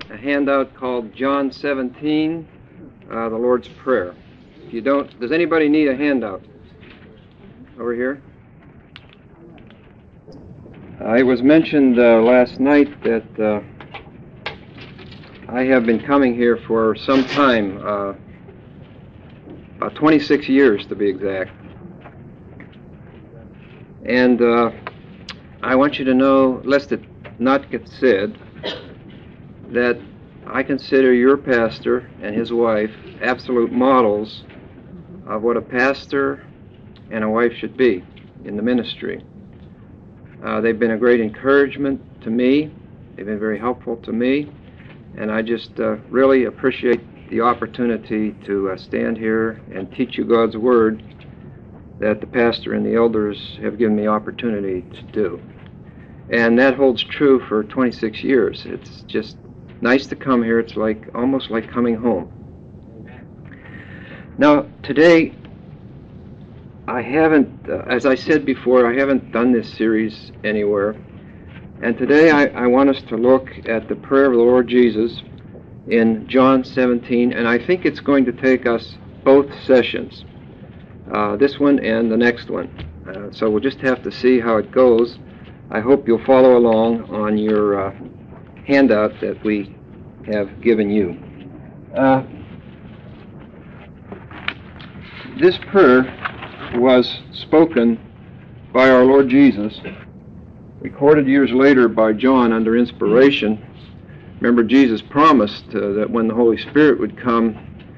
a handout called John 17, the Lord's Prayer. If you don't, does anybody need a handout? Over here? It was mentioned last night that I have been coming here for some time, about 26 years to be exact. And I want you to know, lest it not get said, that I consider your pastor and his wife absolute models of what a pastor and a wife should be in the ministry. They've been a great encouragement to me. They've been very helpful to me. And I just really appreciate the opportunity to stand here and teach you God's Word that the pastor and the elders have given me opportunity to do. And that holds true for 26 years. It's just nice to come here. It's almost like coming home. Now, today, I haven't, as I said before, I haven't done this series anywhere. And today I want us to look at the prayer of the Lord Jesus in John 17, and I think it's going to take us both sessions, this one and the next one. So we'll just have to see how it goes. I hope you'll follow along on your handout that we have given you. This prayer was spoken by our Lord Jesus, recorded years later by John under inspiration. Remember, Jesus promised that when the Holy Spirit would come,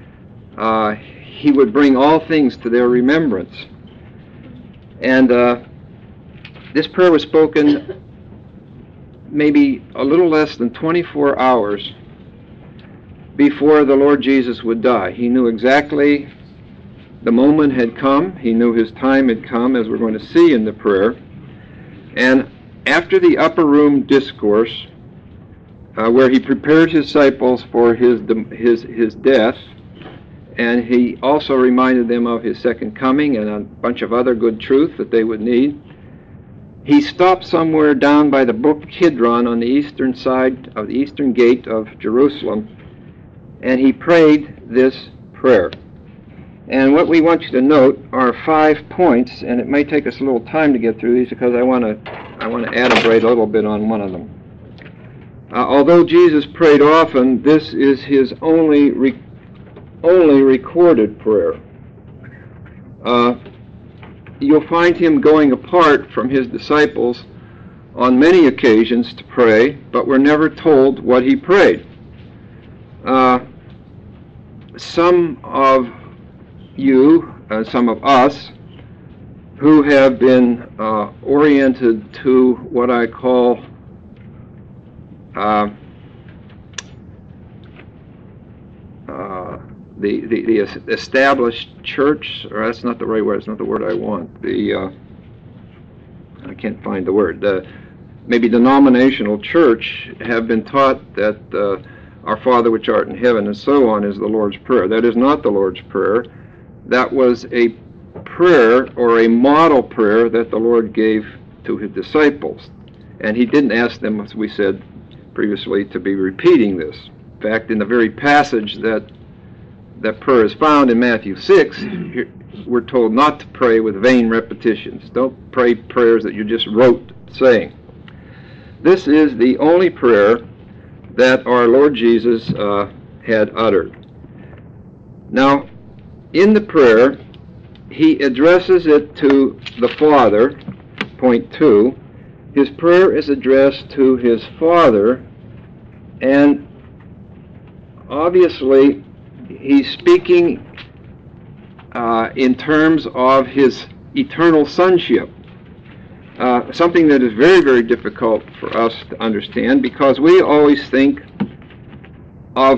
He would bring all things to their remembrance. And this prayer was spoken maybe a little less than 24 hours before the Lord Jesus would die. He knew exactly the moment had come. He knew His time had come, as we're going to see in the prayer. And after the upper room discourse, where He prepared His disciples for his death, and He also reminded them of His second coming and a bunch of other good truth that they would need, He stopped somewhere down by the brook Kidron on the eastern side of the eastern gate of Jerusalem, and He prayed this prayer. And what we want you to note are 5 points, and it may take us a little time to get through these because I want to elaborate a little bit on one of them. Although Jesus prayed often, this is His only recorded prayer. You'll find Him going apart from His disciples on many occasions to pray, but we're never told what He prayed. Some of you, some of us, who have been oriented to what I call the established church, or that's not the right word, it's not the word I want. I can't find the word. Maybe denominational church have been taught that our Father which art in heaven and so on is the Lord's Prayer. That is not the Lord's Prayer. That was a prayer or a model prayer that the Lord gave to His disciples. And He didn't ask them, as we said previously, to be repeating this. In fact, in the very passage that prayer is found in Matthew 6, we're told not to pray with vain repetitions. Don't pray prayers that you just wrote saying. This is the only prayer that our Lord Jesus had uttered. Now, in the prayer, He addresses it to the Father, point 2. His prayer is addressed to His Father, and obviously He's speaking in terms of His eternal sonship, something that is very, very difficult for us to understand, because we always think of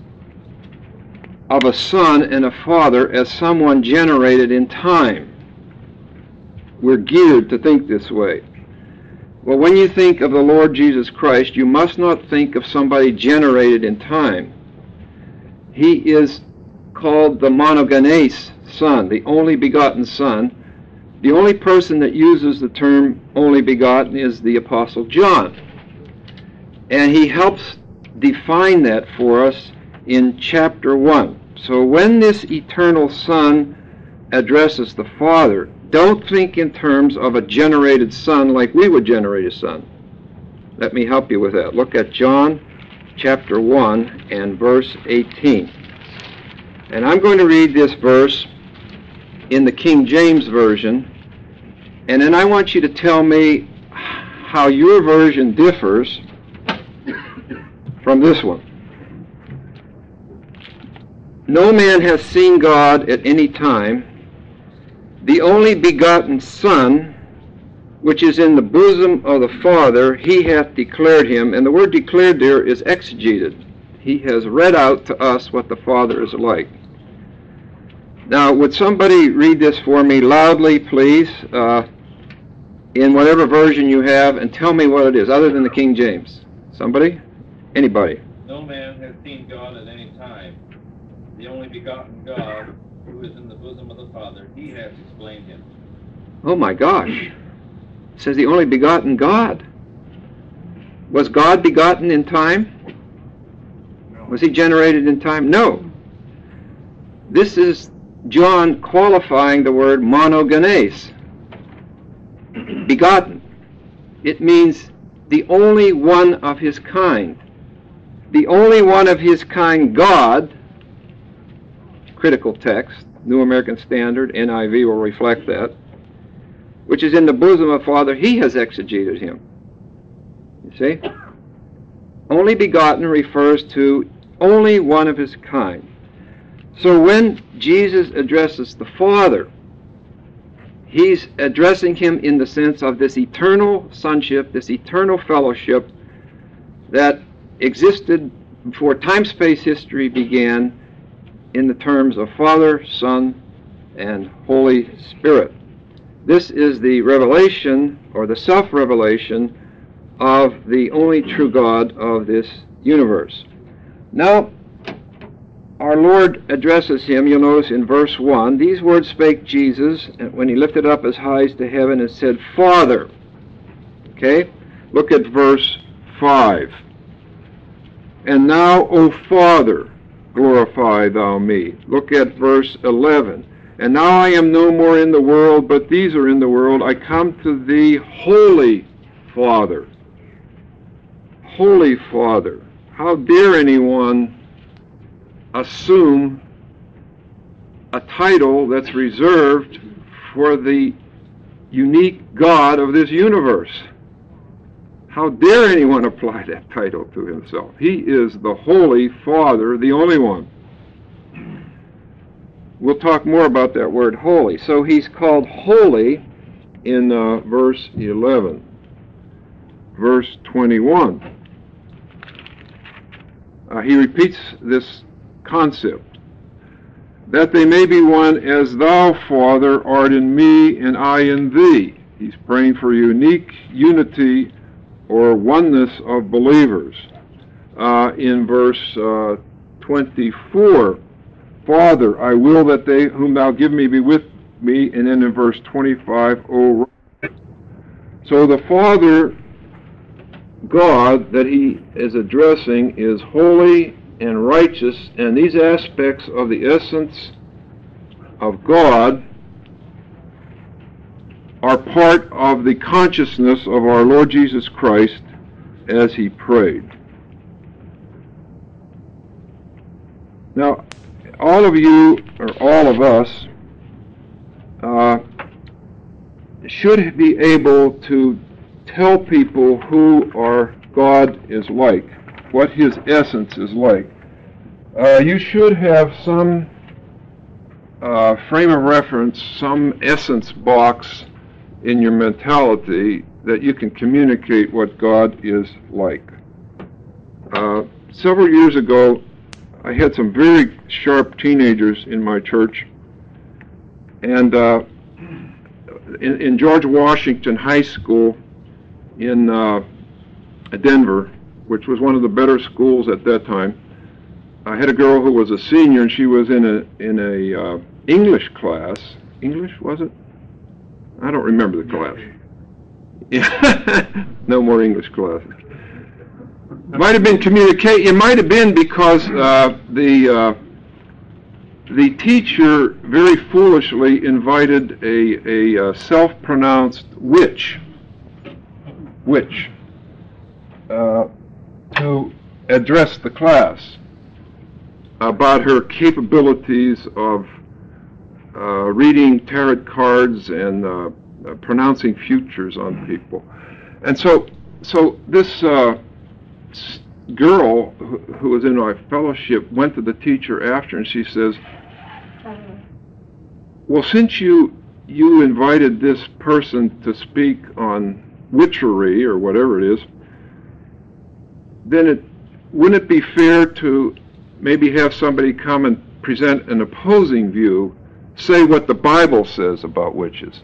a son and a father as someone generated in time. We're geared to think this way. Well, when you think of the Lord Jesus Christ, you must not think of somebody generated in time. He is called the monogenes Son, the only begotten Son. The only person that uses the term only begotten is the Apostle John. And he helps define that for us in chapter 1. So when this eternal Son addresses the Father, don't think in terms of a generated son like we would generate a son. Let me help you with that. Look at John chapter 1 and verse 18. And I'm going to read this verse in the King James Version, and then I want you to tell me how your version differs from this one. No man has seen God at any time. The only begotten Son, which is in the bosom of the Father, he hath declared him. And the word declared there is exegeted. He has read out to us what the Father is like. Now, would somebody read this for me loudly, please, in whatever version you have, and tell me what it is, other than the King James? Somebody? Anybody? No man has seen God at any time. The only begotten God, who is in the bosom of the Father, he has explained him. Oh my gosh. It says the only begotten God. Was God begotten in time? No. Was he generated in time? No. This is John qualifying the word monogenes. Begotten. It means the only one of his kind. The only one of his kind God, critical text, New American Standard, NIV will reflect that, which is in the bosom of Father, he has exegeted him. You see? Only begotten refers to only one of his kind. So when Jesus addresses the Father, he's addressing him in the sense of this eternal sonship, this eternal fellowship that existed before time-space history began in the terms of Father, Son, and Holy Spirit. This is the revelation, or the self-revelation, of the only true God of this universe. Now, our Lord addresses him, you'll notice in verse 1, these words spake Jesus when he lifted up his eyes to heaven and said, Father. Okay? Look at verse 5. And now, O Father, glorify thou me. Look at verse 11. And now I am no more in the world, but these are in the world. I come to thee, Holy Father. Holy Father. How dare anyone assume a title that's reserved for the unique God of this universe? How dare anyone apply that title to himself? He is the Holy Father, the only one. We'll talk more about that word holy. So he's called holy in verse 11. Verse 21. He repeats this concept. That they may be one as thou, Father, art in me and I in thee. He's praying for unique unity or oneness of believers. In verse 24, Father, I will that they whom thou give me be with me. And then in verse 25, O. So the Father God that he is addressing is holy and righteous, and these aspects of the essence of God are part of the consciousness of our Lord Jesus Christ as he prayed. Now, all of you, or all of us, should be able to tell people who our God is like, what his essence is like. You should have some frame of reference, some essence box in your mentality that you can communicate what God is like. Several years ago, I had some very sharp teenagers in my church, and in George Washington High School in Denver, which was one of the better schools at that time, I had a girl who was a senior, and she was in a English class. English, was it? I don't remember the class. Yeah. No more English classes. Might have been communication. It might have been because the teacher very foolishly invited a self-pronounced witch to address the class about her capabilities of reading tarot cards and pronouncing futures on people. And so this girl who was in my fellowship went to the teacher after, and she says, well, since you invited this person to speak on witchery or whatever it is, then wouldn't it be fair to maybe have somebody come and present an opposing view, say what the Bible says about witches?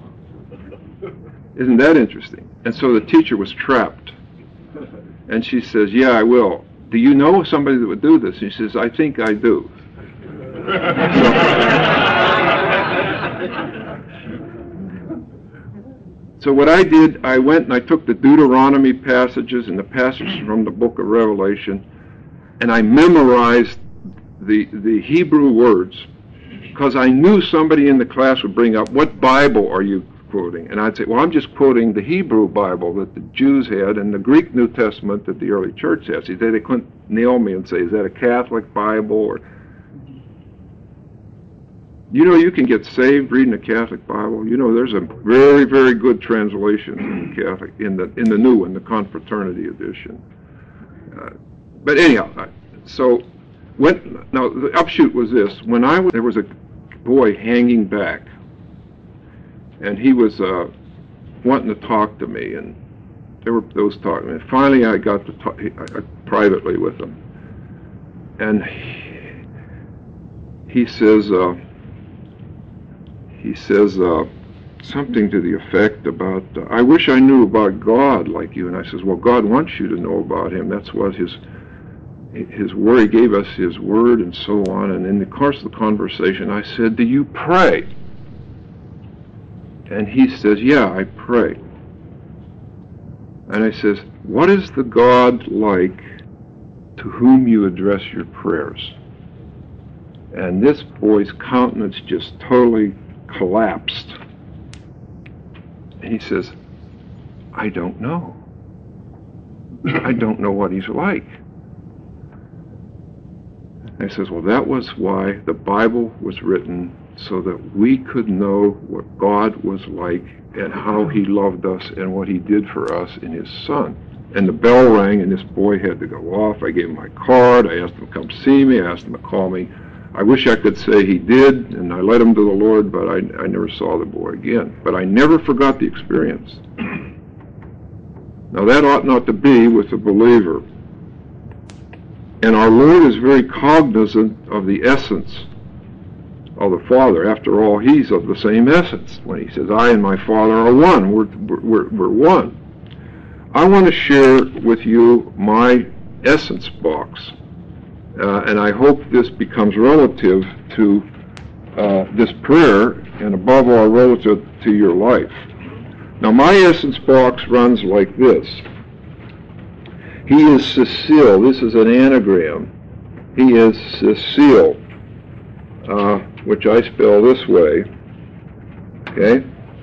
Isn't that interesting? And so the teacher was trapped. And she says, yeah, I will. Do you know somebody that would do this? And he says, I think I do. So what I did, I went and I took the Deuteronomy passages and the passages from the book of Revelation, and I memorized the Hebrew words, because I knew somebody in the class would bring up, what Bible are you quoting? And I'd say, well, I'm just quoting the Hebrew Bible that the Jews had and the Greek New Testament that the early church has. See, they couldn't nail me and say, is that a Catholic Bible? Or, you know, you can get saved reading a Catholic Bible. You know, there's a very, very good translation in the Catholic, in the new one, the Confraternity edition. But anyhow, so now the upshoot was this: there was a boy hanging back, and he was wanting to talk to me, and there were those talking. And finally, I got to talk privately with him, and he says something to the effect about, I wish I knew about God like you. And I says, well, God wants you to know about Him. That's what His Word, He gave us His Word and so on. And in the course of the conversation, I said, do you pray? And he says, yeah, I pray. And I says, what is the God like to whom you address your prayers? And this boy's countenance just totally collapsed. And he says, I don't know. I don't know what He's like. And I says, well, that was why the Bible was written, so that we could know what God was like and how He loved us and what He did for us in His Son. And the bell rang, and this boy had to go off. I gave him my card. I asked him to come see me. I asked him to call me. I wish I could say he did, and I led him to the Lord, but I never saw the boy again. But I never forgot the experience. Now that ought not to be with a believer. And our Lord is very cognizant of the essence of the Father. After all, He's of the same essence. When He says, I and my Father are one, we're one. I want to share with you my essence box. And I hope this becomes relative to this prayer, and above all, relative to your life. Now, my essence box runs like this. He is Cecile. This is an anagram. He is Cecile, which I spell this way. Okay?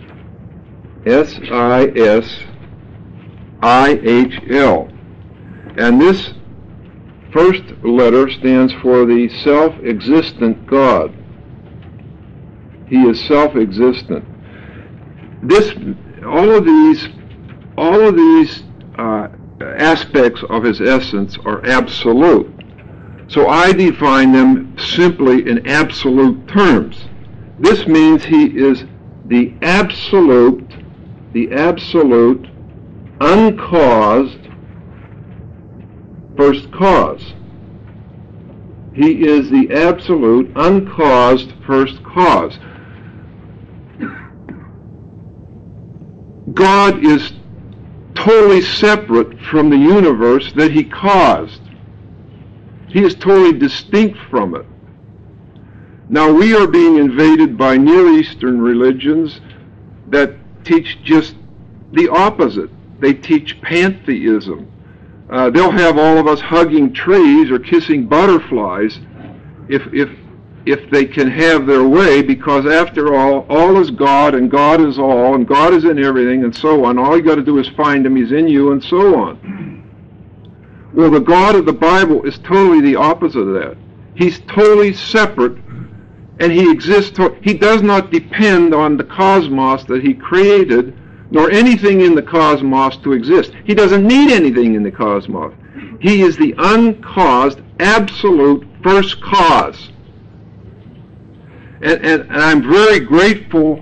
S-I-S-I-H-L. And this first letter stands for the self-existent God. He is self-existent. All of these aspects of His essence are absolute. So I define them simply in absolute terms. This means He is the absolute, uncaused first cause. He is the absolute, uncaused first cause. God is totally separate from the universe that He caused. He is totally distinct from it. Now we are being invaded by Near Eastern religions that teach just the opposite. They teach pantheism. They'll have all of us hugging trees or kissing butterflies if they can have their way, because after all is God, and God is all, and God is in everything, and so on. All you got to do is find Him, He's in you, and so on. Well, the God of the Bible is totally the opposite of that. He's totally separate, and He exists. He does not depend on the cosmos that He created, nor anything in the cosmos to exist. He doesn't need anything in the cosmos. He is the uncaused, absolute first cause. And I'm very grateful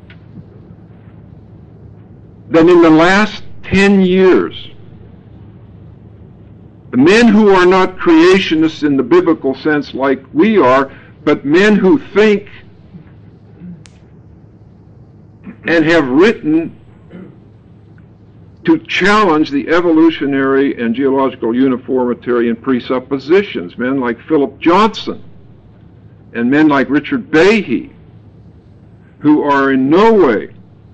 that in the last 10 years, the men who are not creationists in the biblical sense like we are, but men who think and have written to challenge the evolutionary and geological uniformitarian presuppositions, men like Philip Johnson and men like Richard Behe, who are in no way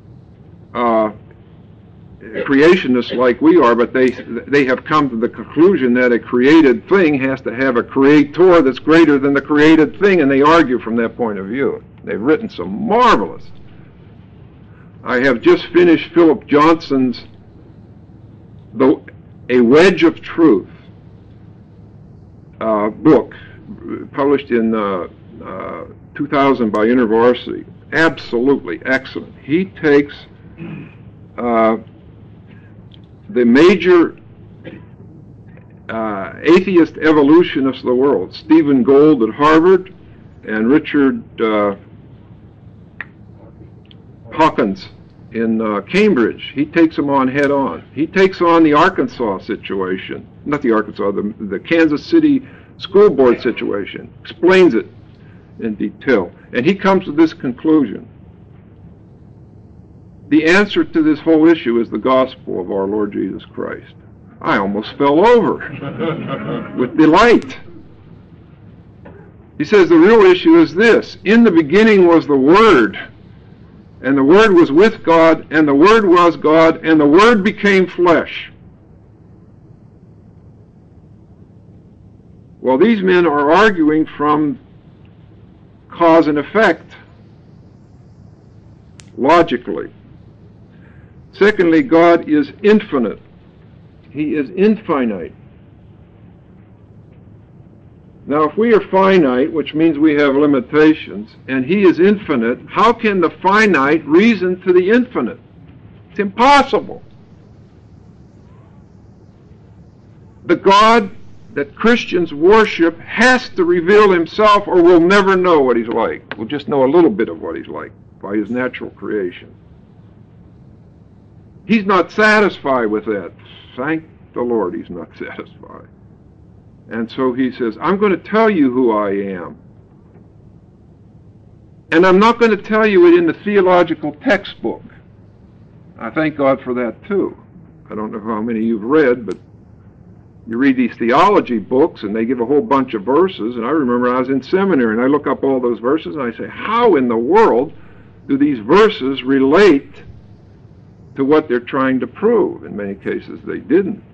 creationists like we are, but they have come to the conclusion that a created thing has to have a creator that's greater than the created thing, and they argue from that point of view. They've written some marvelous. I have just finished Philip Johnson's A Wedge of Truth book, published in 2000 by InterVarsity. Absolutely excellent. He takes the major atheist evolutionists of the world, Stephen Gould at Harvard and Richard Hawkins in Cambridge. He takes them on head on. He takes on the Arkansas situation, not the Arkansas, the Kansas City school board situation, explains it in detail, and he comes to this conclusion. The answer to this whole issue is the gospel of our Lord Jesus Christ. I almost fell over with delight. He says the real issue is this: in the beginning was the Word, and the Word was with God, and the Word was God, and the Word became flesh. Well, these men are arguing from cause and effect, logically. Secondly, God is infinite. He is infinite. Now, if we are finite, which means we have limitations, and He is infinite, how can the finite reason to the infinite? It's impossible. The God that Christians worship has to reveal Himself, or we'll never know what He's like. We'll just know a little bit of what He's like by His natural creation. He's not satisfied with that. Thank the Lord, He's not satisfied. And so He says, I'm going to tell you who I am. And I'm not going to tell you it in the theological textbook. I thank God for that too. I don't know how many you've read, but you read these theology books and they give a whole bunch of verses. And I remember I was in seminary and I look up all those verses and I say, how in the world do these verses relate to what they're trying to prove? In many cases they didn't.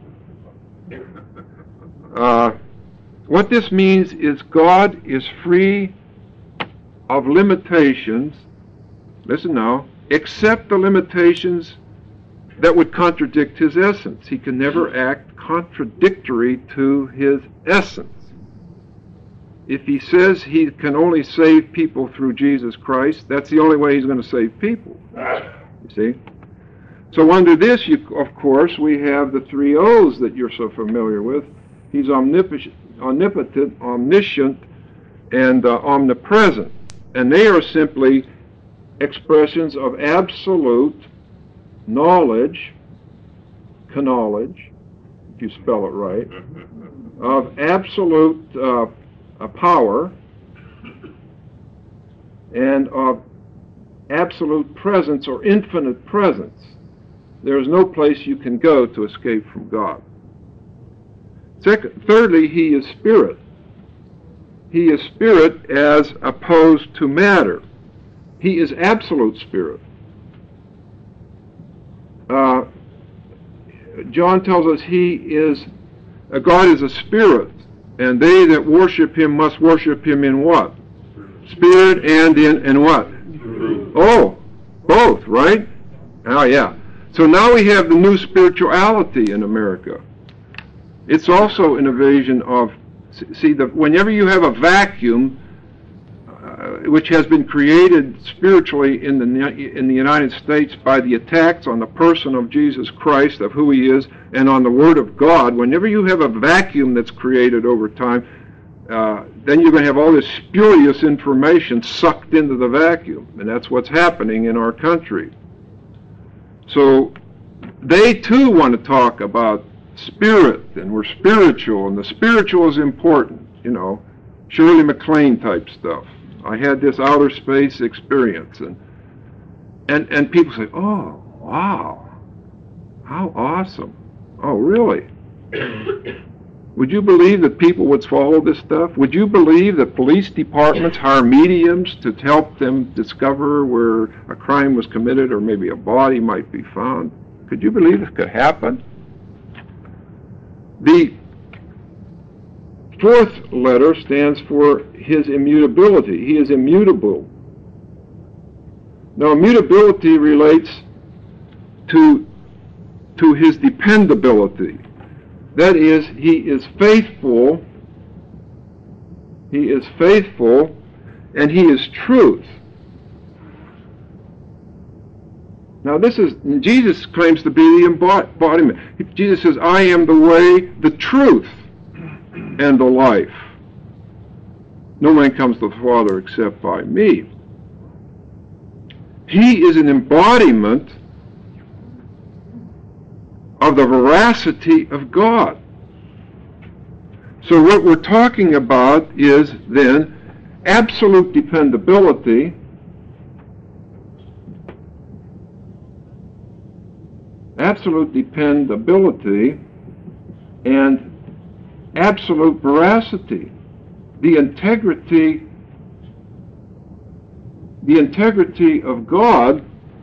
What this means is God is free of limitations, listen now, except the limitations that would contradict His essence. He can never act contradictory to His essence. If He says He can only save people through Jesus Christ, that's the only way He's going to save people. You see? So under this, of course, we have the three O's that you're so familiar with. He's omnipotent, omniscient, and omnipresent. And they are simply expressions of absolute knowledge, knowledge, if you spell it right, of absolute power, and of absolute presence or infinite presence. There is no place you can go to escape from God. Thirdly, He is spirit. He is spirit as opposed to matter. He is absolute spirit. John tells us He is God is a spirit, and they that worship him must worship him in what? Spirit and in what? Oh, both, right? Oh, yeah. So now we have the new spirituality in America. It's also an invasion of, whenever you have a vacuum, which has been created spiritually in the United States by the attacks on the person of Jesus Christ, of who he is, and on the Word of God, whenever you have a vacuum that's created over time, then you're going to have all this spurious information sucked into the vacuum, and that's what's happening in our country. So they too want to talk about spirit, and we're spiritual, and the spiritual is important, Shirley MacLaine type stuff. I had this outer space experience, and people say, oh, wow, how awesome. Oh, really? Would you believe that people would follow this stuff? Would you believe that police departments hire mediums to help them discover where a crime was committed or maybe a body might be found? Could you believe this could happen? The fourth letter stands for his immutability. He is immutable. Now, immutability relates to his dependability. That is, he is faithful. He is faithful, and he is truth. Now, Jesus claims to be the embodiment. Jesus says, I am the way, the truth, and the life. No man comes to the Father except by me. He is an embodiment of the veracity of God. So what we're talking about is then absolute dependability, and absolute veracity. The integrity of God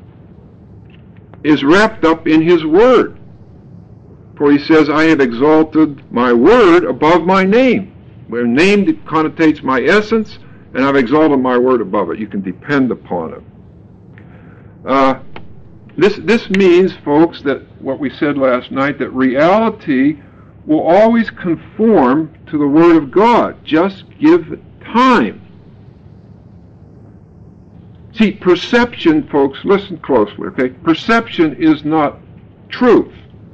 is wrapped up in his word. For he says, I have exalted my word above my name. Where name connotates my essence, and I've exalted my word above it. You can depend upon it. This means, folks, that what we said last night, that reality will always conform to the Word of God. Just give it time. See, perception, folks, listen closely, okay? Perception is not truth.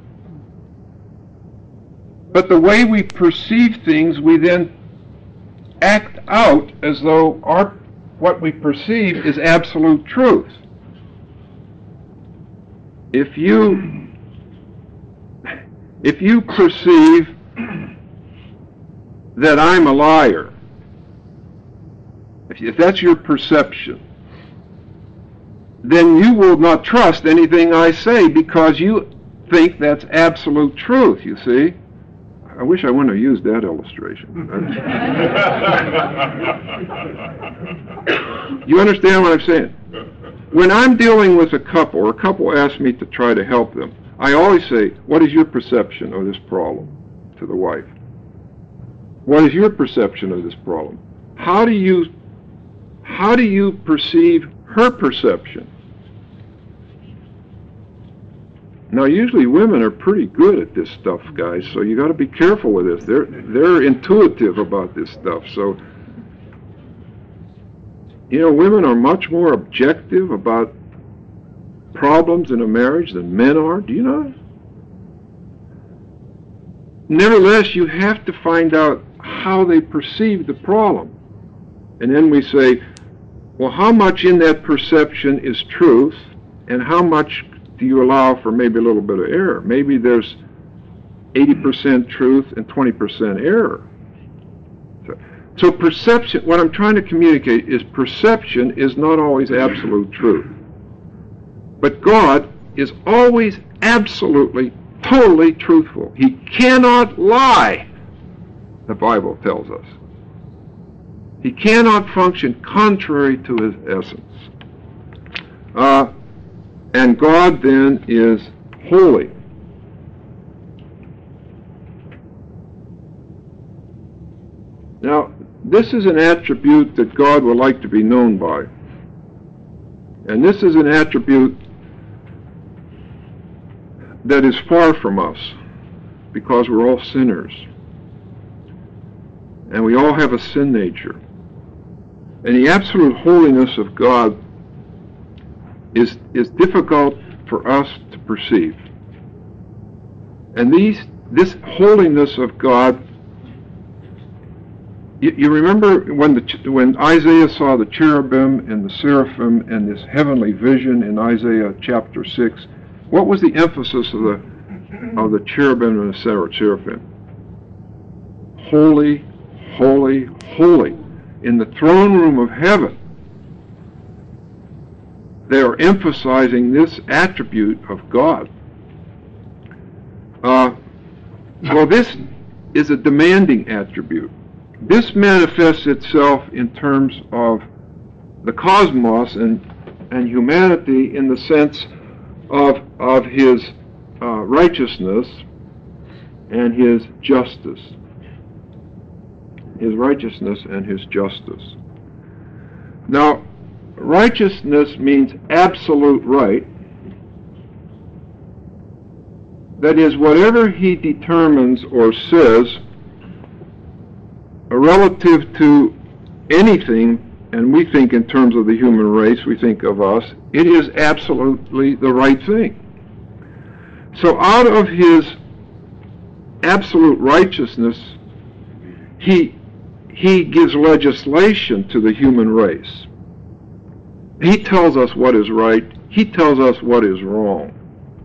But the way we perceive things, we then act out as though what we perceive is absolute truth. If you perceive that I'm a liar, if that's your perception, then you will not trust anything I say because you think that's absolute truth, you see. I wish I wouldn't have used that illustration. You understand what I'm saying? When I'm dealing with a couple, or a couple asks me to try to help them, I always say, what is your perception of this problem? To the wife. What is your perception of this problem? How do you perceive her perception? Now, usually women are pretty good at this stuff, guys, so you got to be careful with this. They're intuitive about this stuff. So, women are much more objective about problems in a marriage than men are. Do you know that? Nevertheless, you have to find out how they perceive the problem. And then we say, well, how much in that perception is truth, and how much do you allow for maybe a little bit of error? Maybe there's 80% truth and 20% error. So perception, what I'm trying to communicate is perception is not always absolute truth. But God is always absolutely, totally truthful. He cannot lie, the Bible tells us. He cannot function contrary to his essence. And God, then, is holy. Now, this is an attribute that God would like to be known by. And this is an attribute that is far from us, because we're all sinners. And we all have a sin nature. And the absolute holiness of God is difficult for us to perceive. And this holiness of God, you remember when Isaiah saw the cherubim and the seraphim and this heavenly vision in Isaiah chapter 6, what was the emphasis of the cherubim and the seraphim? Holy, holy, holy. In the throne room of heaven, they are emphasizing this attribute of God. Well, this is a demanding attribute. This manifests itself in terms of the cosmos and humanity in the sense of his righteousness and his justice. His righteousness and his justice. Now, righteousness means absolute right. That is, whatever he determines or says relative to anything, and we think in terms of the human race, we think of us, it is absolutely the right thing. So out of his absolute righteousness, he gives legislation to the human race. He tells us what is right. He tells us what is wrong.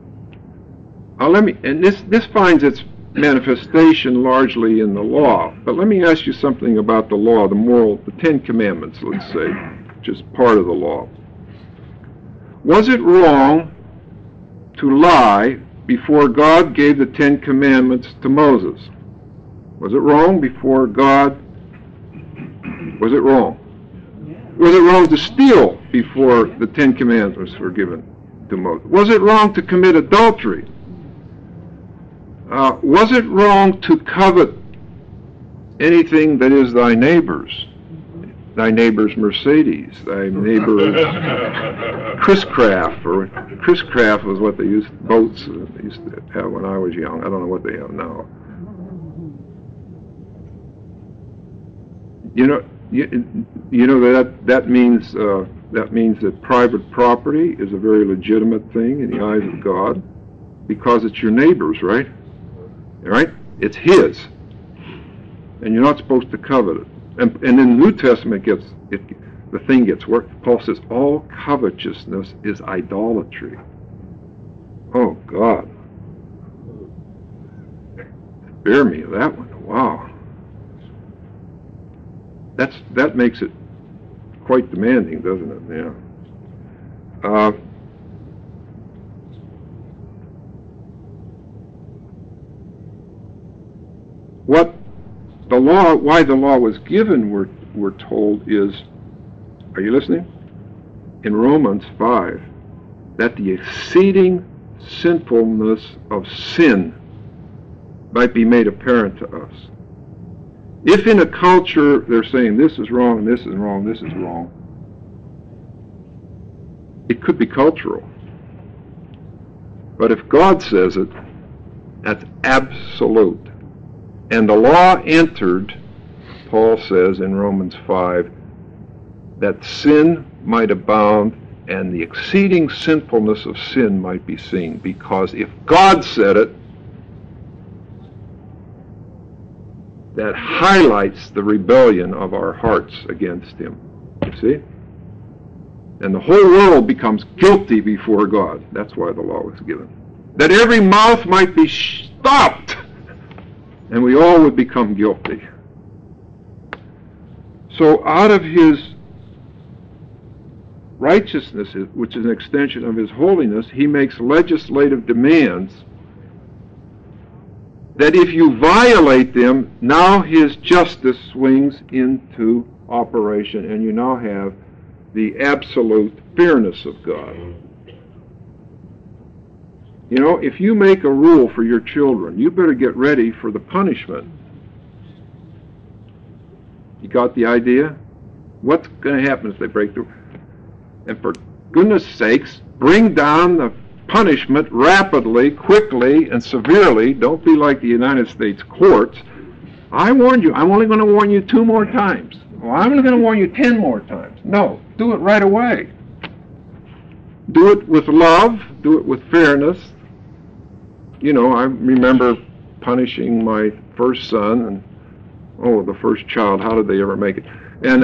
This finds its manifestation largely in the law. But let me ask you something about the law, the 10 Commandments, let's say, which is part of the law. Was it wrong to lie before God gave the 10 Commandments to Moses? Was it wrong before God? Was it wrong? Was it wrong to steal before the 10 Commandments were given to Moses? Was it wrong to commit adultery? Was it wrong to covet anything that is thy neighbor's? Thy neighbor's Mercedes, thy neighbor's Chris Craft, or Chris Craft was what they used, boats they used to have when I was young. I don't know what they have now. You know that means that private property is a very legitimate thing in the eyes of God, because it's your neighbor's, right? Right? It's his, and you're not supposed to covet it. And in the New Testament, the thing gets worse. Paul says all covetousness is idolatry. Oh God, bear me of that one. Wow. That makes it quite demanding, doesn't it? Yeah. Why the law was given, we're told, is, are you listening? In Romans 5, that the exceeding sinfulness of sin might be made apparent to us. If in a culture they're saying this is wrong, this is wrong, this is wrong, it could be cultural. But if God says it, that's absolute. And the law entered, Paul says in Romans 5, that sin might abound and the exceeding sinfulness of sin might be seen. Because if God said it, that highlights the rebellion of our hearts against him. You see? And the whole world becomes guilty before God. That's why the law was given. That every mouth might be stopped, and we all would become guilty. So out of his righteousness, which is an extension of his holiness, he makes legislative demands that if you violate them, now his justice swings into operation, and you now have the absolute fairness of God. You know, if you make a rule for your children, you better get ready for the punishment. You got the idea? What's going to happen if they break through? And for goodness sakes, bring down the punishment rapidly, quickly, and severely. Don't be like the United States courts. I warned you. I'm only going to warn you 2 more times. Well, I'm only going to warn you 10 more times. No, do it right away. Do it with love. Do it with fairness. You know, I remember punishing my first son, and the first child. How did they ever make it? And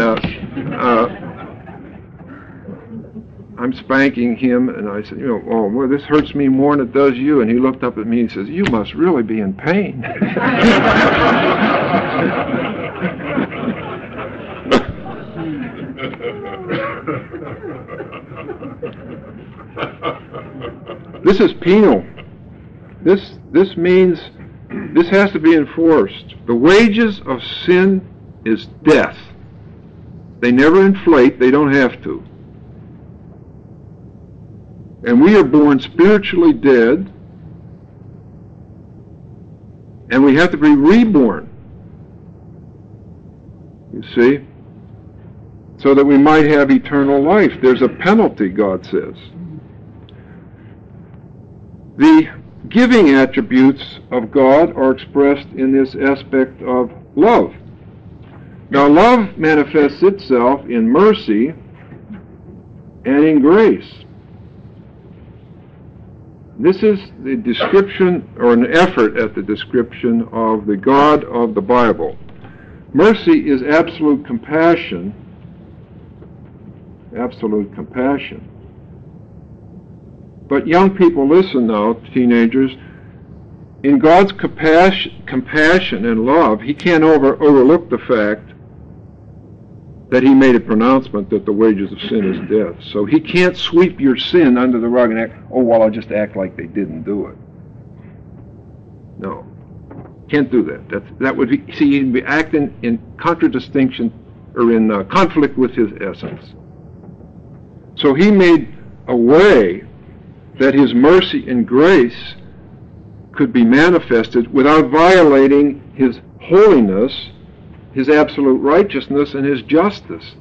I'm spanking him, and I said, well, this hurts me more than it does you. And he looked up at me and says, you must really be in pain. This is penal. This means this has to be enforced. The wages of sin is death. They never inflate. They don't have to. And we are born spiritually dead, and we have to be reborn. You see? So that we might have eternal life. There's a penalty, God says. The giving attributes of God are expressed in this aspect of love. Now, love manifests itself in mercy and in grace. This is the description, or an effort at the description of the God of the Bible. Mercy is absolute compassion. Absolute compassion. But young people, listen now, teenagers. In God's compassion and love, He can't overlook the fact that He made a pronouncement that the wages of sin is death. So He can't sweep your sin under the rug and act, I'll just act like they didn't do it. No. Can't do that. That would be, see, He'd be acting in contradistinction, or in conflict with His essence. So He made a way that His mercy and grace could be manifested without violating His holiness, His absolute righteousness, and His justice.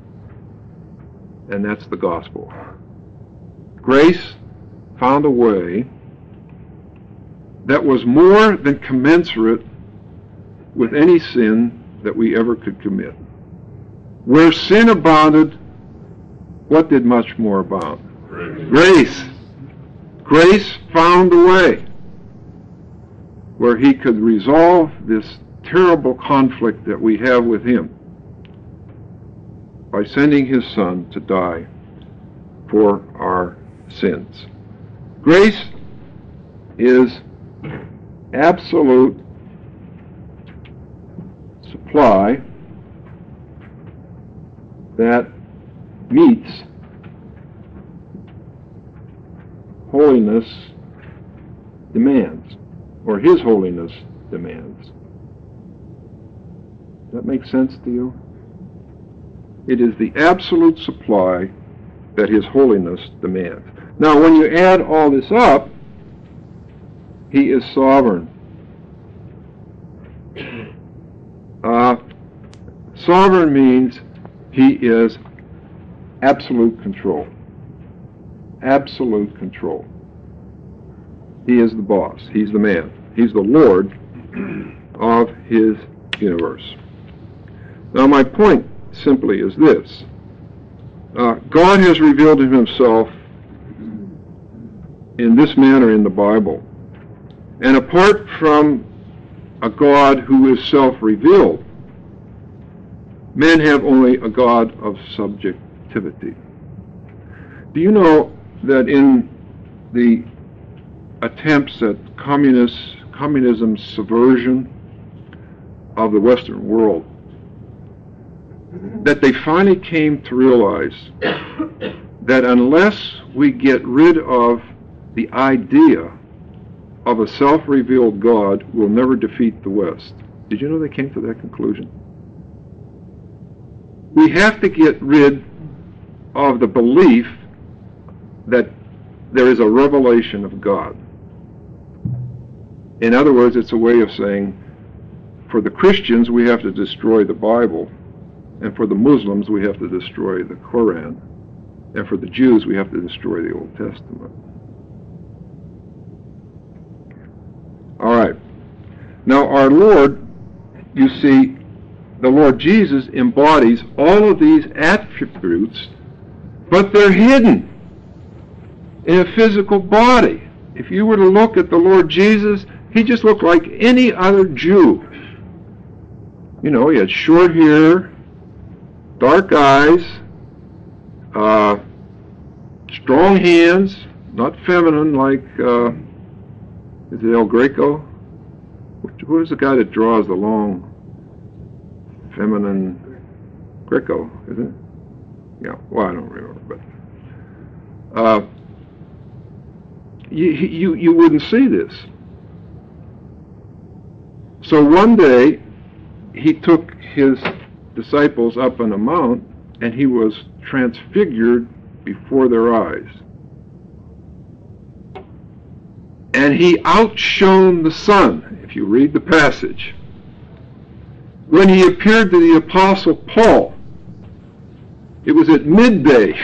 And that's the gospel. Grace found a way that was more than commensurate with any sin that we ever could commit. Where sin abounded, what did much more abound? Grace. Grace found a way where He could resolve this terrible conflict that we have with Him by sending His Son to die for our sins. Grace is absolute supply that meets holiness demands, or His holiness demands. Does that make sense to you? It is the absolute supply that His holiness demands. Now, when you add all this up, He is sovereign. Sovereign means He is absolute control. Absolute control. He is the boss. He's the man. He's the Lord of His universe. Now, my point simply is this. God has revealed Himself in this manner in the Bible. And apart from a God who is self-revealed, men have only a God of subjectivity. Do you know that in the attempts at communism's subversion of the Western world, that they finally came to realize that unless we get rid of the idea of a self-revealed God, we'll never defeat the West. Did you know they came to that conclusion? We have to get rid of the belief that there is a revelation of God. In other words, it's a way of saying, for the Christians, we have to destroy the Bible. And for the Muslims, we have to destroy the Quran. And for the Jews, we have to destroy the Old Testament. All right. Now, our Lord, you see, the Lord Jesus embodies all of these attributes, but they're hidden in a physical body. If you were to look at the Lord Jesus, he just looked like any other Jew. You know, he had short hair, dark eyes, strong hands, not feminine like, is it El Greco? Who is the guy that draws the long, feminine Greco, isn't it? Yeah, well, I don't remember, but you wouldn't see this. So one day, he took his disciples up on a mount, and he was transfigured before their eyes. And he outshone the sun, if you read the passage. When he appeared to the Apostle Paul, it was at midday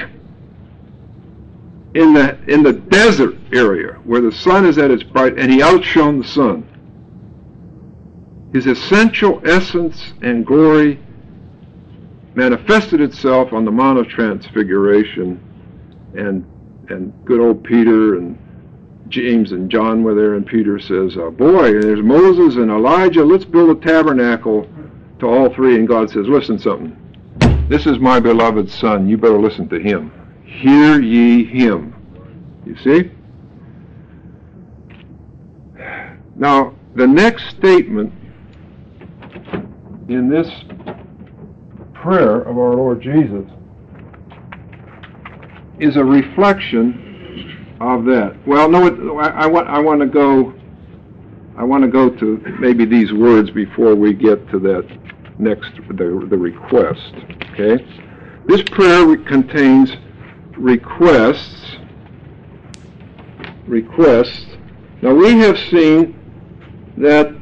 in the desert area where the sun is at its bright, and he outshone the sun. His essential essence and glory manifested itself on the Mount of Transfiguration, and good old Peter and James and John were there, and Peter says, boy, there's Moses and Elijah, let's build a tabernacle to all three. And God says, listen something, this is my beloved Son, you better listen to him. Hear ye him. You see? Now, the next statement in this prayer of our Lord Jesus is a reflection of that. Well, no, I want to go to maybe these words before we get to that next, the request. Okay, this prayer contains requests. Now we have seen that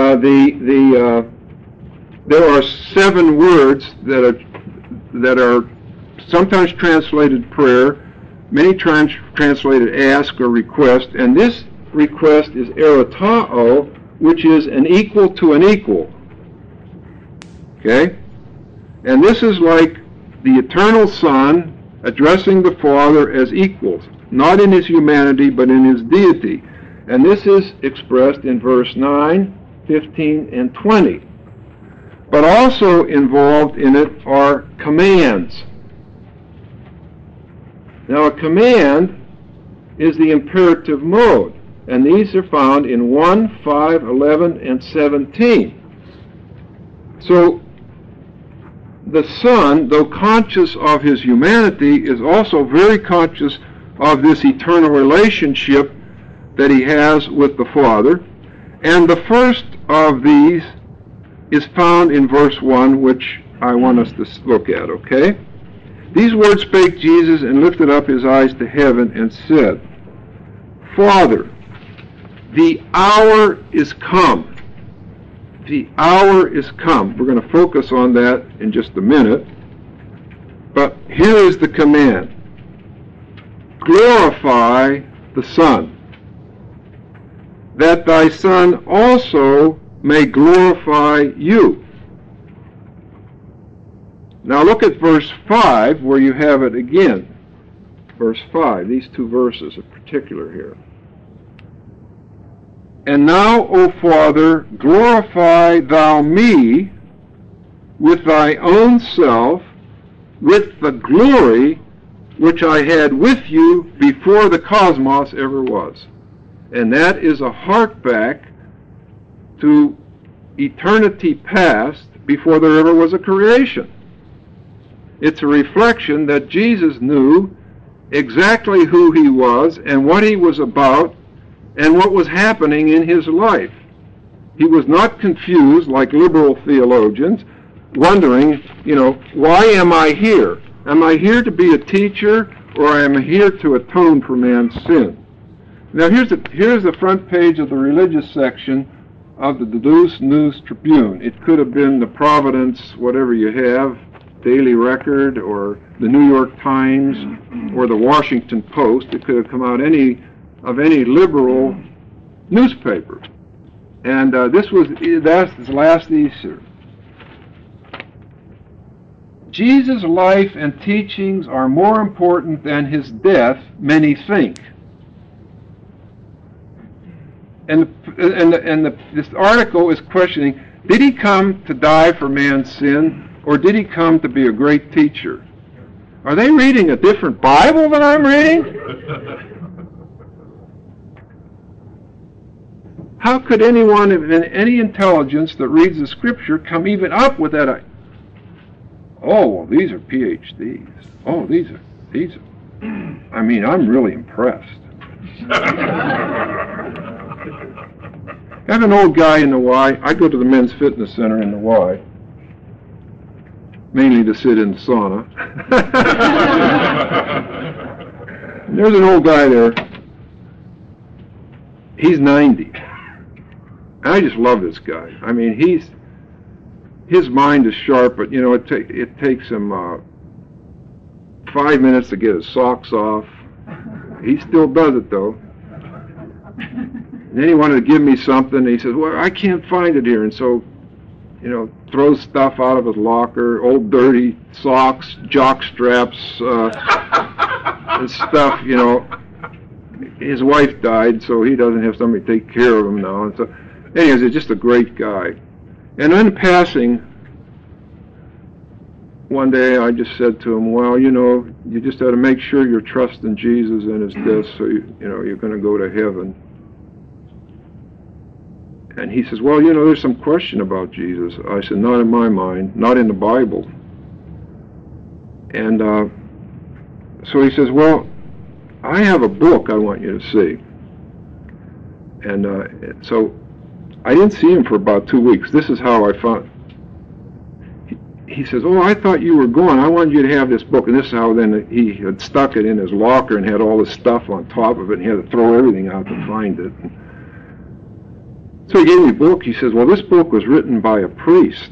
there are 7 words that are sometimes translated prayer, many times translated ask or request, and this request is eritao, which is an equal to an equal. Okay? And this is like the eternal Son addressing the Father as equals, not in his humanity, but in his deity. And this is expressed in verse 9, 15, and 20. But also involved in it are commands. Now, a command is the imperative mode, and these are found in 1, 5, 11, and 17. So, the Son, though conscious of his humanity, is also very conscious of this eternal relationship that he has with the Father. And the first of these is found in verse 1, which I want us to look at, okay? These words spake Jesus, and lifted up his eyes to heaven, and said, Father, the hour is come. The hour is come. We're going to focus on that in just a minute. But here is the command. Glorify the Son, that thy Son also may glorify you. Now look at verse 5, where you have it again. Verse 5, these 2 verses in particular here. And now, O Father, glorify thou me with thy own self, with the glory which I had with you before the cosmos ever was. And that is a hark back to eternity past, before there ever was a creation. It's a reflection that Jesus knew exactly who he was and what he was about and what was happening in his life. He was not confused like liberal theologians, wondering, why am I here? Am I here to be a teacher, or am I here to atone for man's sin? Now here's the front page of the religious section of the Deus News Tribune. It could have been the Providence, whatever you have, Daily Record or the New York Times or the Washington Post. It could have come out of any liberal newspaper. And that's last Easter. Jesus' life and teachings are more important than his death, many think. And this article is questioning, did he come to die for man's sin, or did he come to be a great teacher? Are they reading a different Bible than I'm reading? How could anyone of any intelligence that reads the Scripture come even up with that? Oh, well, these are PhDs. Oh, these are. I mean, I'm really impressed. I have an old guy in the Y. I go to the men's fitness center in the Y, mainly to sit in the sauna. And there's an old guy there. He's 90. I just love this guy. I mean, his mind is sharp, but you know, it takes him 5 minutes to get his socks off. He still does it though. And then he wanted to give me something. He says, "Well, I can't find it here," and so, you know, throws stuff out of his locker, old dirty socks, jock straps, and stuff. You know, his wife died, so he doesn't have somebody to take care of him now, and so. Anyways, he's just a great guy. And in passing, one day I just said to him, well, you know, you just have to make sure you're trusting Jesus and his death, so you're going to go to heaven. And he says, well, you know, there's some question about Jesus. I said, not in my mind, not in the Bible. And so he says, well, I have a book I want you to see. And so I didn't see him for about 2 weeks. This is how I found. He says, oh, I thought you were gone. I wanted you to have this book. And this is how then he had stuck it in his locker and had all this stuff on top of it, and he had to throw everything out to find it. So he gave me a book. He says, well, this book was written by a priest.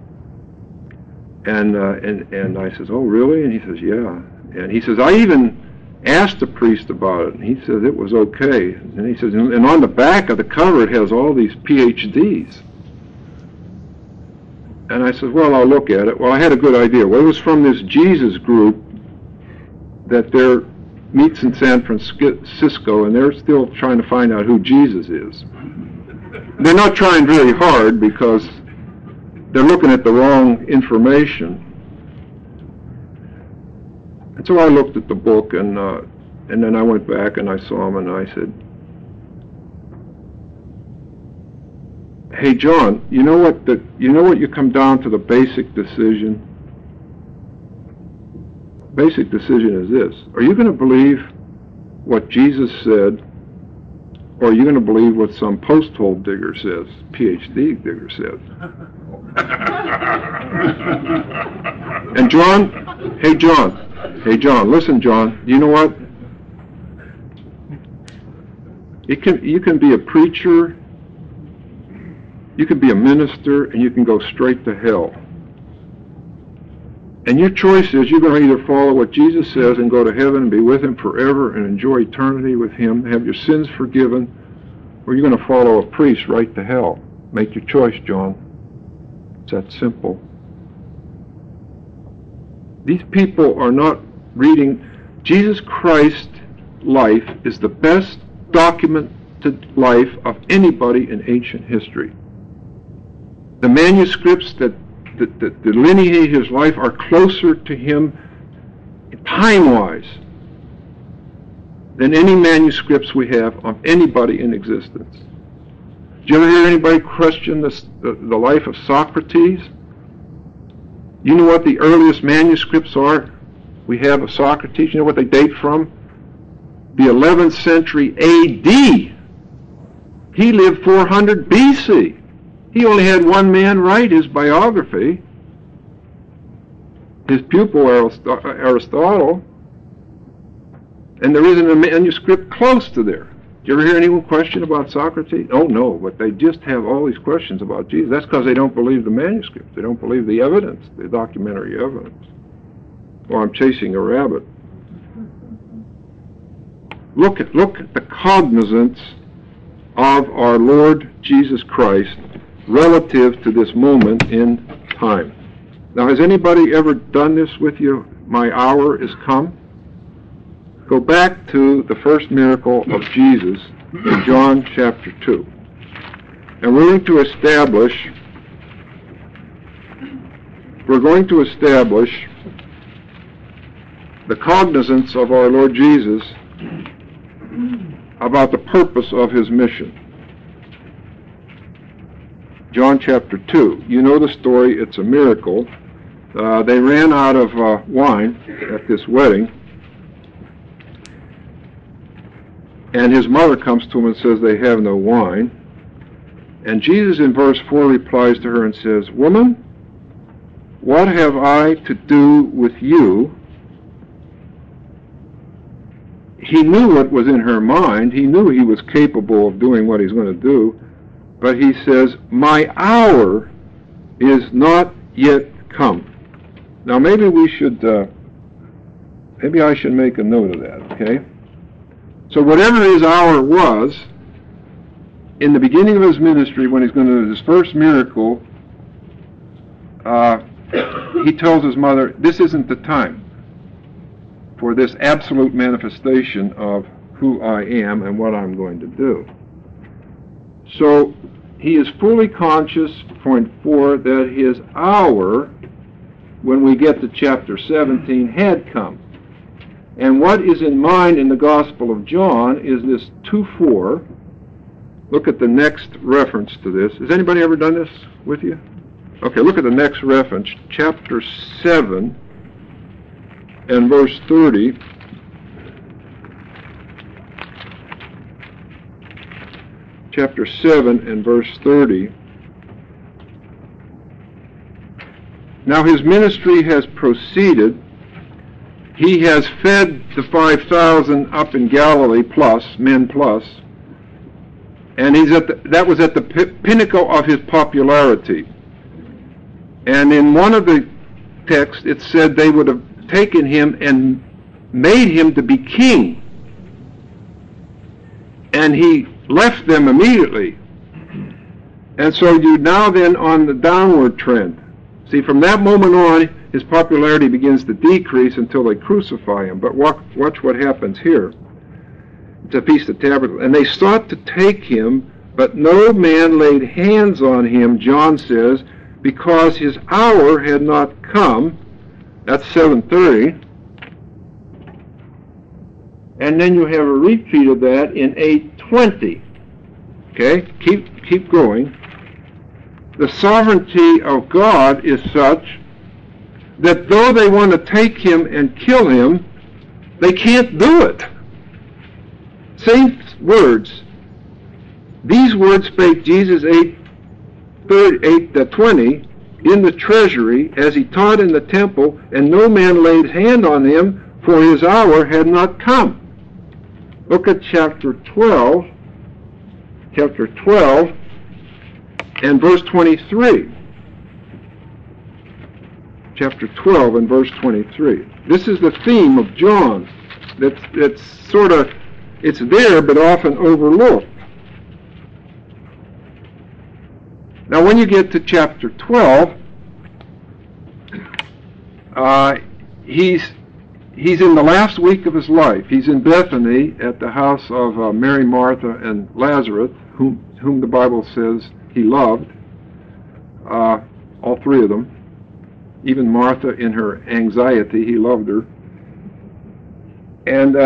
And I says, oh, really? And he says, yeah. And he says, I even asked the priest about it, and he said it was okay. And he says, and on the back of the cover it has all these PhDs. And I said, well, I'll look at it. Well, I had a good idea. Well, it was from this Jesus group that there meets in San Francisco, and they're still trying to find out who Jesus is. They're not trying very hard because they're looking at the wrong information. And so I looked at the book, and then I went back and I saw him, and I said, hey, John, you know what you come down to the basic decision? Basic decision is this. Are you going to believe what Jesus said, or are you going to believe what some post-hole digger says, PhD digger says? And John, hey John, listen, John, you know what? You can be a preacher, you can be a minister, and you can go straight to hell. And your choice is you're going to either follow what Jesus says and go to heaven and be with him forever and enjoy eternity with him, have your sins forgiven, or you're going to follow a priest right to hell. Make your choice, John. It's that simple. These people are not reading. Jesus Christ's life is the best documented life of anybody in ancient history. The manuscripts that delineate his life are closer to him time-wise than any manuscripts we have of anybody in existence. Did you ever hear anybody question the life of Socrates? You know what the earliest manuscripts are we have of Socrates? You know what they date from? The 11th century A.D. He lived 400 B.C. He only had one man write his biography, his pupil Aristotle, and there isn't a manuscript close to there. you ever hear anyone question about Socrates? Oh, no, but they just have all these questions about Jesus. That's because they don't believe the manuscript. They don't believe the evidence, the documentary evidence. Or I'm chasing a rabbit. Look at the cognizance of our Lord Jesus Christ relative to this moment in time. Now, has anybody ever done this with you? My hour is come. Go back to the first miracle of Jesus in John chapter 2. And we're going to establish the cognizance of our Lord Jesus about the purpose of his mission. John chapter 2. You know the story. It's a miracle. They ran out of wine at this wedding. And his mother comes to him and says they have no wine. And Jesus in verse 4 replies to her and says, "Woman, what have I to do with you?" He knew what was in her mind. He knew he was capable of doing what he's going to do. But he says, "My hour is not yet come." Now maybe I should make a note of that, okay? So whatever his hour was, in the beginning of his ministry, when he's going to do his first miracle, he tells his mother, this isn't the time for this absolute manifestation of who I am and what I'm going to do. So he is fully conscious, point 4, that his hour, when we get to chapter 17, had come. And what is in mind in the Gospel of John is this 2:4. Look at the next reference to this. Has anybody ever done this with you? Okay, look at the next reference, chapter 7 and verse 30. Chapter 7 and verse 30. Now his ministry has proceeded. He has fed the 5,000 up in Galilee men plus, and that was at the pinnacle of his popularity. And in one of the texts it said they would have taken him and made him to be king. And he left them immediately. And so you now then on the downward trend. See, from that moment on, his popularity begins to decrease until they crucify him. But watch what happens here. It's a Feast of Tabernacles. And they sought to take him, but no man laid hands on him, John says, because his hour had not come. That's 7:30. And then you have a repeat of that in 8:20. Okay, keep going. The sovereignty of God is such that though they want to take him and kill him, they can't do it. Same words. These words spake Jesus 8:20 in the treasury as he taught in the temple, and no man laid hand on him, for his hour had not come. Look at chapter 12 and verse 23. Chapter 12 and verse 23. This is the theme of John. It's sort of, it's there but often overlooked. Now when you get to chapter 12, he's in the last week of his life. He's in Bethany at the house of Mary, Martha, and Lazarus, whom the Bible says he loved, all three of them. Even Martha, in her anxiety, he loved her. And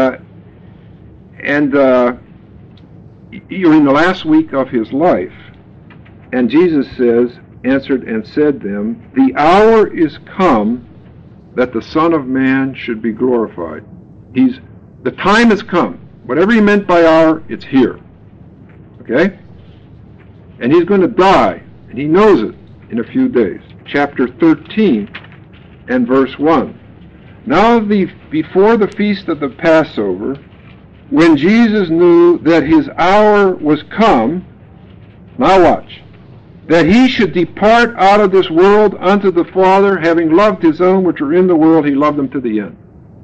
you're in the last week of his life. And Jesus answered and said to them, the hour is come that the Son of Man should be glorified. The time has come. Whatever he meant by hour, it's here. Okay? And he's going to die, and he knows it in a few days. Chapter 13 and verse 1. Now before the feast of the Passover, when Jesus knew that his hour was come, now watch, that he should depart out of this world unto the Father, having loved his own which are in the world, he loved them to the end.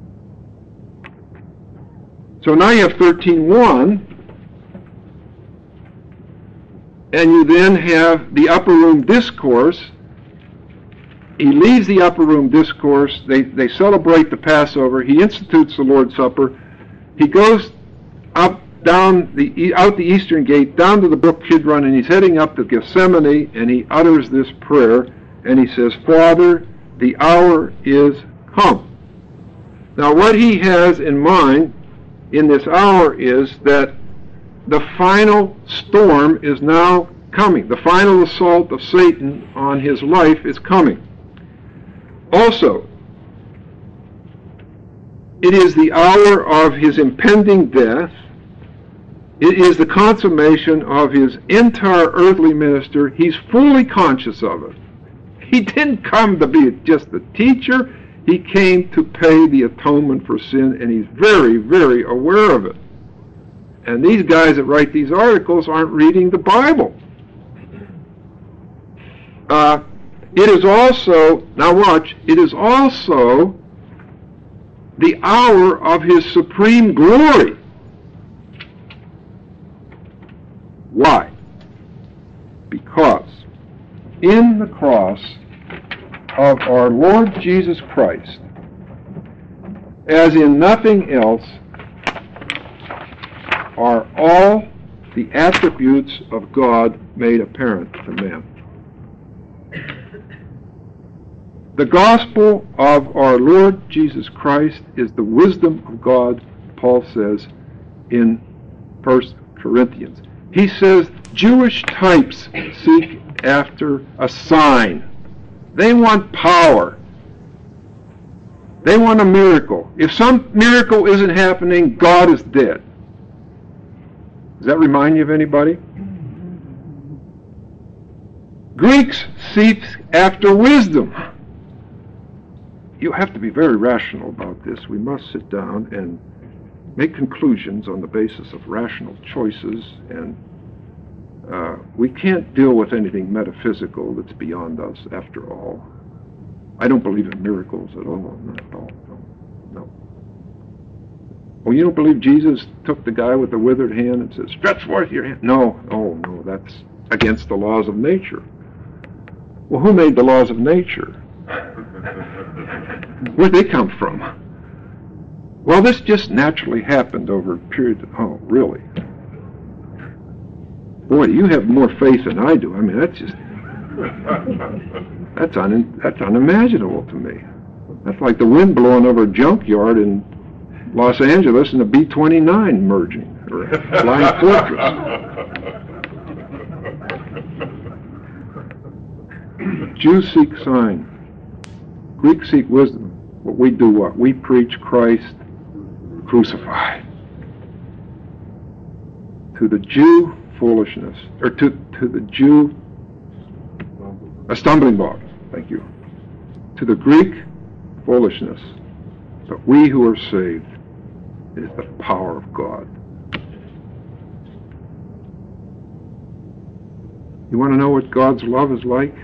So now you have 13:1, and you then have the upper room discourse. He leaves the upper room discourse. They celebrate the Passover. He institutes the Lord's Supper. He goes out the eastern gate, down to the brook Kidron, and he's heading up to Gethsemane, and he utters this prayer, and he says, Father, the hour is come. Now what he has in mind in this hour is that the final storm is now coming. The final assault of Satan on his life is coming. Also, it is the hour of his impending death. It is the consummation of his entire earthly ministry. He's fully conscious of it. He didn't come to be just the teacher. He came to pay the atonement for sin, and he's very, very aware of it. And these guys that write these articles aren't reading the Bible. It is also, now watch, it is also the hour of his supreme glory. Why? Because in the cross of our Lord Jesus Christ, as in nothing else, are all the attributes of God made apparent to man. The gospel of our Lord Jesus Christ is the wisdom of God, Paul says in 1 Corinthians. He says Jewish types seek after a sign. They want power. They want a miracle. If some miracle isn't happening, God is dead. Does that remind you of anybody? Greeks seek after wisdom. You have to be very rational about this. We must sit down and make conclusions on the basis of rational choices, and we can't deal with anything metaphysical that's beyond us after all. I don't believe in miracles at all, not at all, no. Oh, you don't believe Jesus took the guy with the withered hand and said, stretch forth your hand? No, that's against the laws of nature. Well, who made the laws of nature? Where'd they come from? Well, this just naturally happened over a period of, oh, really? Boy, you have more faith than I do. I mean, that's unimaginable to me. That's like the wind blowing over a junkyard in Los Angeles and a B-29 merging, or a flying fortress. Jews seek sign. Greeks seek wisdom. But we do what? We preach Christ crucified. To the Jew, foolishness. Or to the Jew, a stumbling block. Thank you. To the Greek, foolishness. But we who are saved, it is the power of God. You want to know what God's love is like?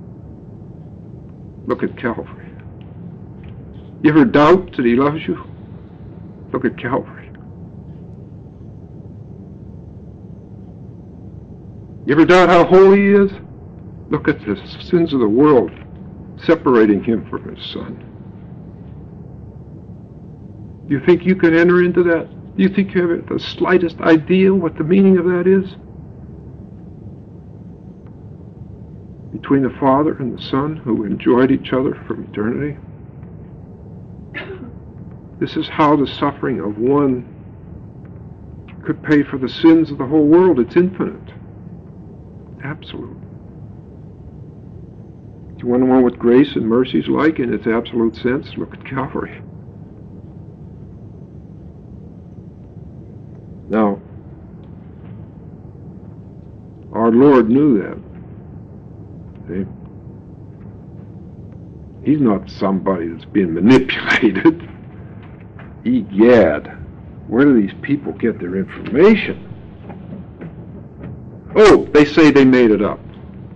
Look at Calvary. You ever doubt that he loves you? Look at Calvary. You ever doubt how holy he is? Look at the sins of the world separating him from his Son. Do you think you can enter into that? Do you think you have the slightest idea what the meaning of that is? Between the Father and the Son, who enjoyed each other from eternity. This is how the suffering of one could pay for the sins of the whole world. It's infinite. Absolute. Do you want to know what grace and mercy is like in its absolute sense? Look at Calvary. Now, our Lord knew that. See? He's not somebody that's being manipulated. Egad. where do these people get their information? Oh, they say they made it up.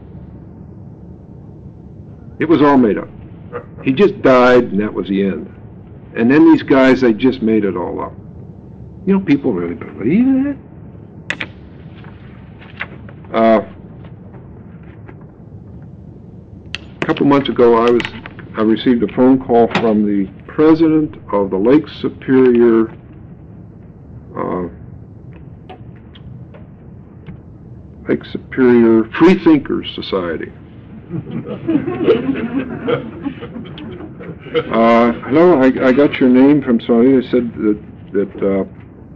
It was all made up. He just died, and that was the end. And then these guys, they just made it all up. You know, people really believe that? A couple months ago, I received a phone call from the president of the Lake Superior Free Thinkers Society. Hello, I got your name from somebody. They said that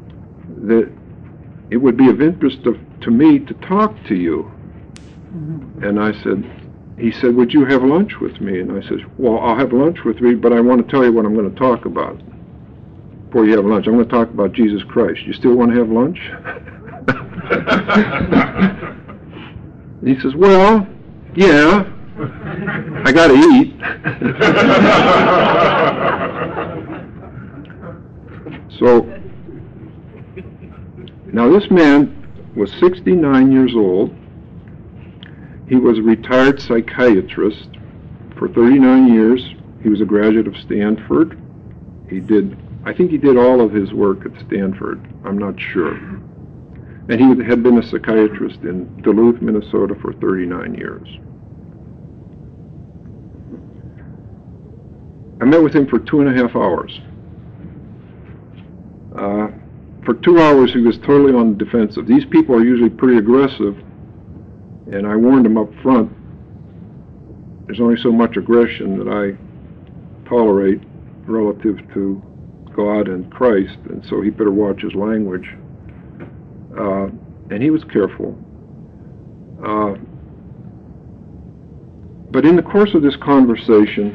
it would be of interest to me to talk to you. And he said, would you have lunch with me? And I said, well, I'll have lunch with you, but I want to tell you what I'm going to talk about before you have lunch. I'm going to talk about Jesus Christ. You still want to have lunch? And he says, well, yeah, I got to eat. So, now this man was 69 years old. He was a retired psychiatrist for 39 years. He was a graduate of Stanford. I think he did all of his work at Stanford. I'm not sure. And he had been a psychiatrist in Duluth, Minnesota for 39 years. I met with him for 2.5 hours. For 2 hours, he was totally on the defensive. These people are usually pretty aggressive, and I warned him up front, there's only so much aggression that I tolerate relative to God and Christ, and so he better watch his language. And he was careful. But in the course of this conversation,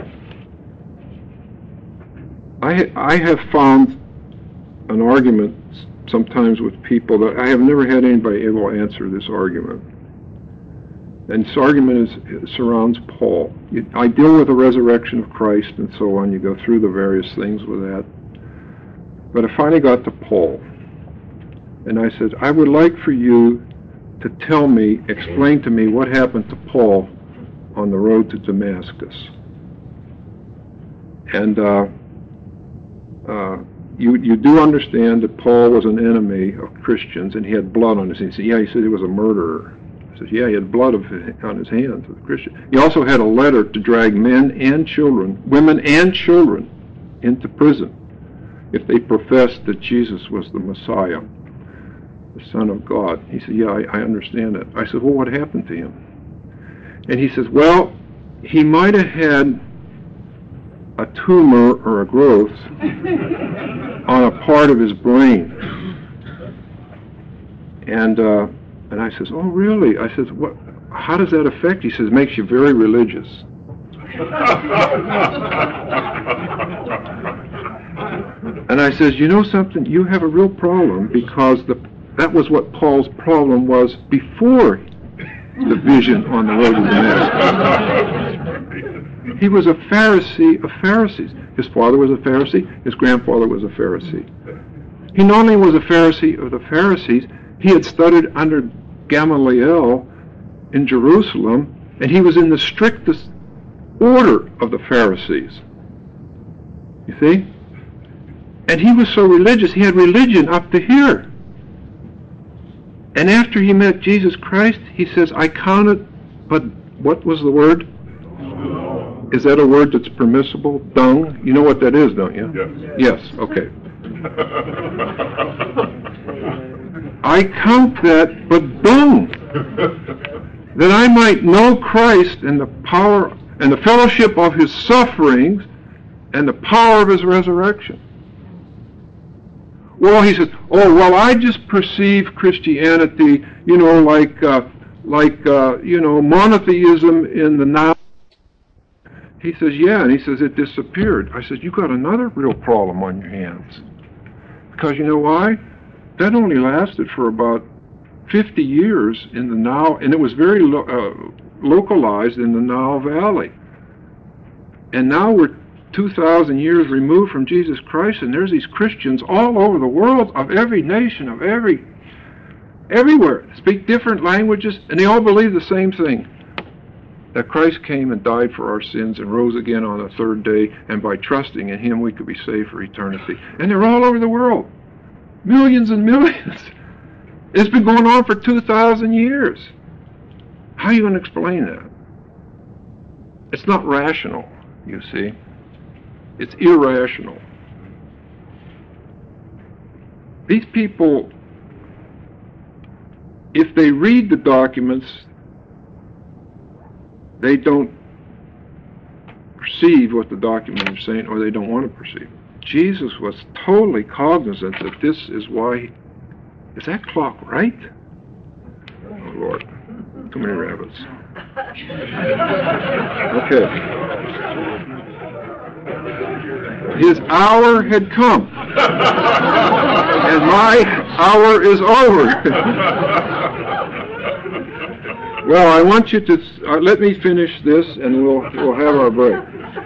I have found an argument sometimes with people that I have never had anybody able to answer this argument. And this argument surrounds Paul. I deal with the resurrection of Christ and so on. You go through the various things with that. But I finally got to Paul. And I said, I would like for you to explain to me what happened to Paul on the road to Damascus. And you do understand that Paul was an enemy of Christians, and he had blood on his hands. He said he was a murderer. I said, yeah, he had blood on his hands of Christians. He also had a letter to drag men and children, women and children, into prison if they professed that Jesus was the Messiah, the Son of God. He said, yeah, I understand it. I said, well, what happened to him? And he says, well, he might have had a tumor or a growth on a part of his brain. And I says, oh, really? I says, what? How does that affect you? He says, it makes you very religious. And I says, you know something? You have a real problem, because that was what Paul's problem was before the vision on the road to Damascus. He was a Pharisee of Pharisees. His father was a Pharisee. His grandfather was a Pharisee. He not only was a Pharisee of the Pharisees, he had studied under Gamaliel in Jerusalem, and he was in the strictest order of the Pharisees. You see? And he was so religious, he had religion up to here. And after he met Jesus Christ, he says, I counted, but what was the word? Is that a word that's permissible? Dung? You know what that is, don't you? Yes. Yes, okay. I count that but dung, that I might know Christ and the power and the fellowship of his sufferings and the power of his resurrection. Well, he says, oh, well, I just perceive Christianity, like monotheism in the now. He says, yeah, and he says, it disappeared. I said, you got another real problem on your hands. Because you know why? That only lasted for about 50 years in the Nile, and it was very localized in the Nile Valley. And now we're 2,000 years removed from Jesus Christ, and there's these Christians all over the world, of every nation, of everywhere, speak different languages, and they all believe the same thing, that Christ came and died for our sins and rose again on the third day, and by trusting in Him we could be saved for eternity. And they're all over the world. Millions and millions. It's been going on for 2,000 years. How are you going to explain that? It's not rational, you see. It's irrational. These people, if they read the documents, they don't perceive what the documents are saying, or they don't want to perceive it. Jesus was totally cognizant that this is why. Is that clock right? Oh, Lord. Too many rabbits. Okay. His hour had come. And my hour is over. Well, I want you to let me finish this, and we'll have our break.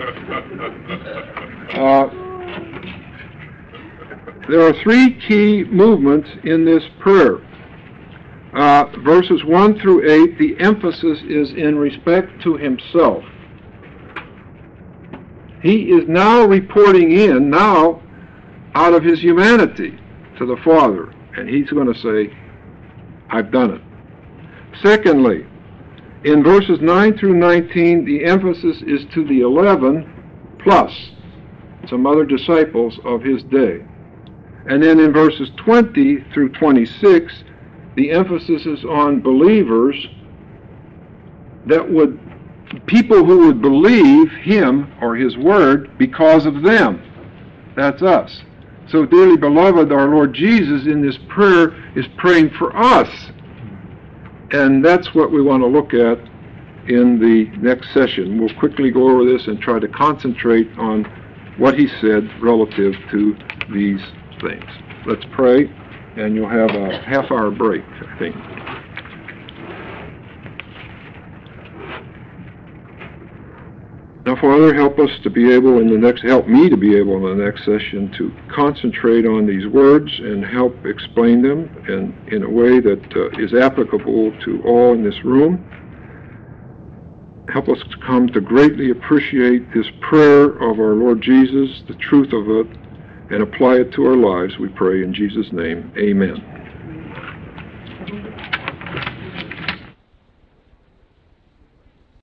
There are three key movements in this prayer. Verses 1 through 8, the emphasis is in respect to himself. He is now reporting in, now out of his humanity, to the Father, and he's going to say, I've done it. Secondly, in verses 9 through 19, the emphasis is to the 11 plus some other disciples of his day. And then in verses 20 through 26, the emphasis is on believers people who would believe him or his word because of them. That's us. So, dearly beloved, our Lord Jesus in this prayer is praying for us. And that's what we want to look at in the next session. We'll quickly go over this and try to concentrate on what he said relative to these things. Let's pray, and you'll have a half-hour break, I think. Now, Father, help me to be able in the next session to concentrate on these words and help explain them in a way that is applicable to all in this room. Help us to come to greatly appreciate this prayer of our Lord Jesus, the truth of it, and apply it to our lives, we pray in Jesus' name. Amen.